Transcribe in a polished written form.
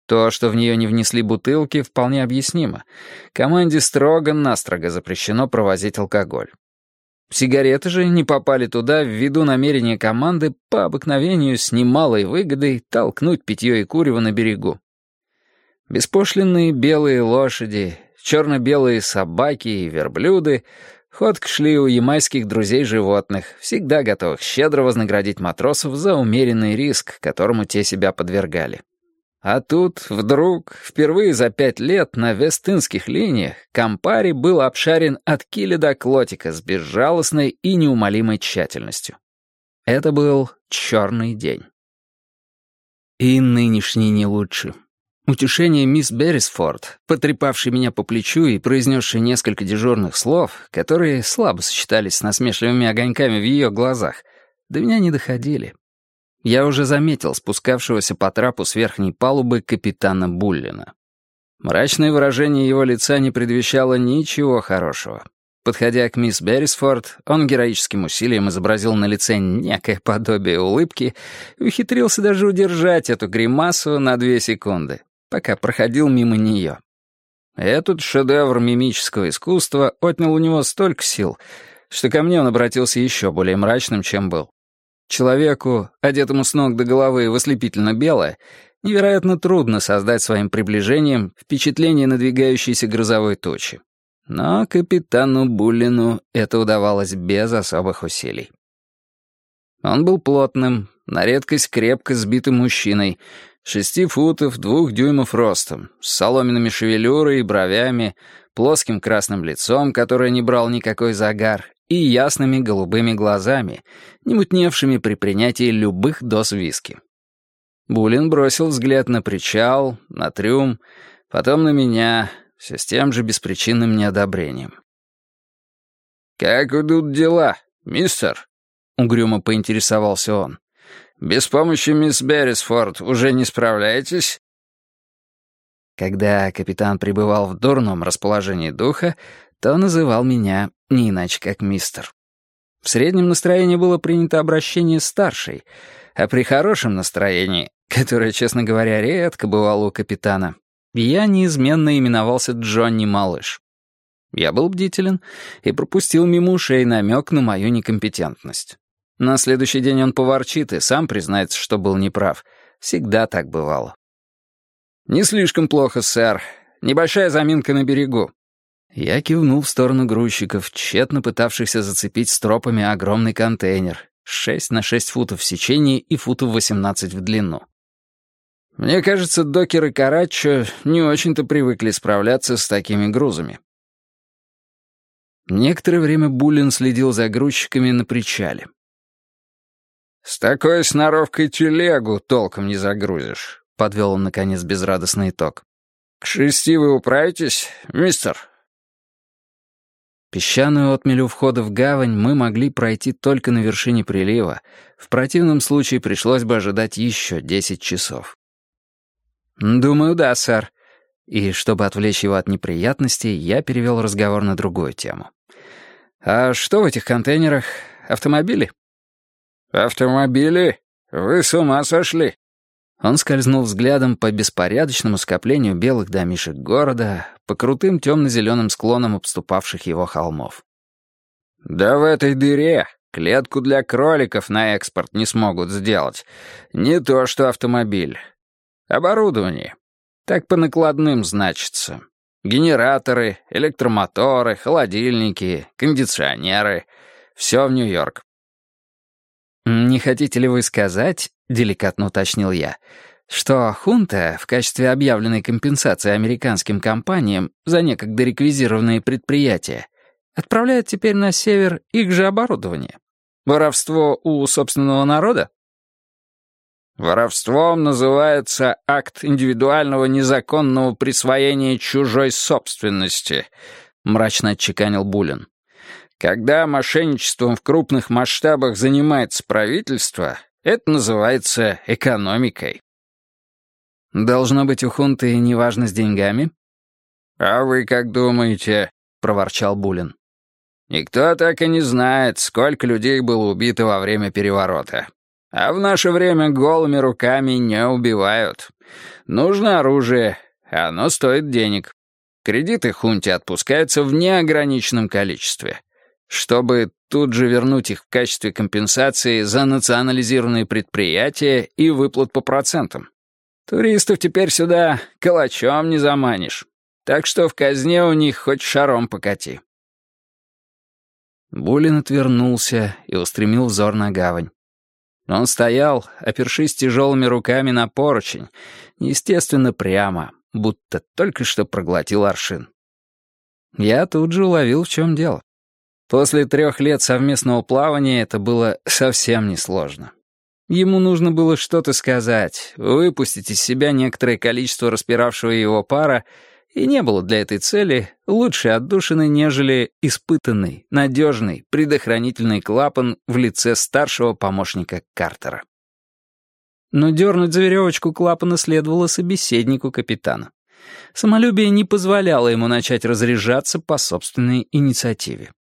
То, что в нее не внесли бутылки, вполне объяснимо. Команде строго-настрого запрещено провозить алкоголь. Сигареты же не попали туда ввиду намерения команды по обыкновению с немалой выгодой толкнуть питье и курево на берегу. Беспошлинные белые лошади, черно-белые собаки и верблюды ходко шли у ямайских друзей животных, всегда готовых щедро вознаградить матросов за умеренный риск, которому те себя подвергали. А тут, вдруг, впервые за 5 лет на вест-индских линиях Кампари был обшарен от киля до клотика с безжалостной и неумолимой тщательностью. Это был черный день. И нынешний не лучше. Утешение мисс Беррисфорд, потрепавшей меня по плечу и произнесшей несколько дежурных слов, которые слабо сочетались с насмешливыми огоньками в ее глазах, до меня не доходили. Я уже заметил спускавшегося по трапу с верхней палубы капитана Буллина. Мрачное выражение его лица не предвещало ничего хорошего. Подходя к мисс Беррисфорд, он героическим усилием изобразил на лице некое подобие улыбки и ухитрился даже удержать эту гримасу на 2 секунды, пока проходил мимо нее. Этот шедевр мимического искусства отнял у него столько сил, что ко мне он обратился еще более мрачным, чем был. Человеку, одетому с ног до головы в ослепительно белое, невероятно трудно создать своим приближением впечатление надвигающейся грозовой тучи. Но капитану Буллину это удавалось без особых усилий. Он был плотным, на редкость крепко сбитым мужчиной, 6 футов 2 дюймов ростом, с соломенными шевелюрой и бровями, плоским красным лицом, которое не брал никакой загар, и ясными голубыми глазами, не мутневшими при принятии любых доз виски. Буллин бросил взгляд на причал, на трюм, потом на меня, все с тем же беспричинным неодобрением. «Как идут дела, мистер?» — угрюмо поинтересовался он. «Без помощи мисс Беррисфорд уже не справляетесь?» Когда капитан пребывал в дурном расположении духа, то называл меня не иначе как мистер. В среднем настроении было принято обращение старшей, а при хорошем настроении, которое, честно говоря, редко бывало у капитана, я неизменно именовался Джонни Малыш. Я был бдителен и пропустил мимо ушей намек на мою некомпетентность. На следующий день он поворчит и сам признается, что был неправ. Всегда так бывало. «Не слишком плохо, сэр. Небольшая заминка на берегу». Я кивнул в сторону грузчиков, тщетно пытавшихся зацепить стропами огромный контейнер, 6 на 6 футов в сечении и футов 18 в длину. Мне кажется, докеры Караччо не очень-то привыкли справляться с такими грузами. Некоторое время Буллин следил за грузчиками на причале. «С такой сноровкой телегу толком не загрузишь», — подвел он, наконец, безрадостный итог. «К 6 вы управитесь, мистер?» Песчаную отмель у входа в гавань мы могли пройти только на вершине прилива. В противном случае пришлось бы ожидать еще 10 часов. «Думаю, да, сэр». И, чтобы отвлечь его от неприятностей, я перевел разговор на другую тему. «А что в этих контейнерах? Автомобили?» «Автомобили? Вы с ума сошли?» Он скользнул взглядом по беспорядочному скоплению белых домишек города, по крутым темно-зеленым склонам обступавших его холмов. «Да в этой дыре клетку для кроликов на экспорт не смогут сделать. Не то что автомобиль. Оборудование. Так по накладным значится. Генераторы, электромоторы, холодильники, кондиционеры. Все в Нью-Йорк». «Не хотите ли вы сказать, — деликатно уточнил я, — что хунта в качестве объявленной компенсации американским компаниям за некогда реквизированные предприятия отправляет теперь на север их же оборудование? Воровство у собственного народа?» «Воровством называется акт индивидуального незаконного присвоения чужой собственности», — мрачно отчеканил Буллин. «Когда мошенничеством в крупных масштабах занимается правительство, это называется экономикой». «Должно быть, у хунты неважно с деньгами?» «А вы как думаете?» — проворчал Буллин. «Никто так и не знает, сколько людей было убито во время переворота. А в наше время голыми руками не убивают. Нужно оружие, а оно стоит денег. Кредиты хунте отпускаются в неограниченном количестве. Чтобы тут же вернуть их в качестве компенсации за национализированные предприятия и выплат по процентам. Туристов теперь сюда калачом не заманишь. Так что в казне у них хоть шаром покати. Булин отвернулся и устремил взор на гавань. Он стоял, опершись тяжелыми руками на поручень, естественно прямо, будто только что проглотил аршин. Я тут же уловил, в чем дело. После 3 лет совместного плавания это было совсем несложно. Ему нужно было что-то сказать, выпустить из себя некоторое количество распиравшего его пара, и не было для этой цели лучшей отдушины, нежели испытанный, надежный, предохранительный клапан в лице старшего помощника Картера. Но дернуть за веревочку клапана следовало собеседнику капитана. Самолюбие не позволяло ему начать разряжаться по собственной инициативе.